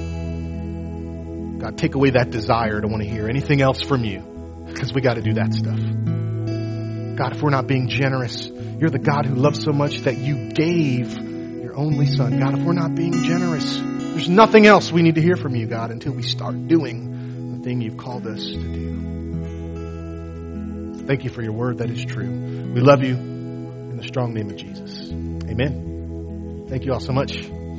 God, take away that desire to want to hear anything else from you, because we got to do that stuff. God, if we're not being generous, you're the God who loves so much that you gave your only Son. God, if we're not being generous, There's nothing else we need to hear from you, God, until we start doing the thing you've called us to do. Thank you for your word that is true. We love you in the strong name of Jesus. Amen. Thank you all so much.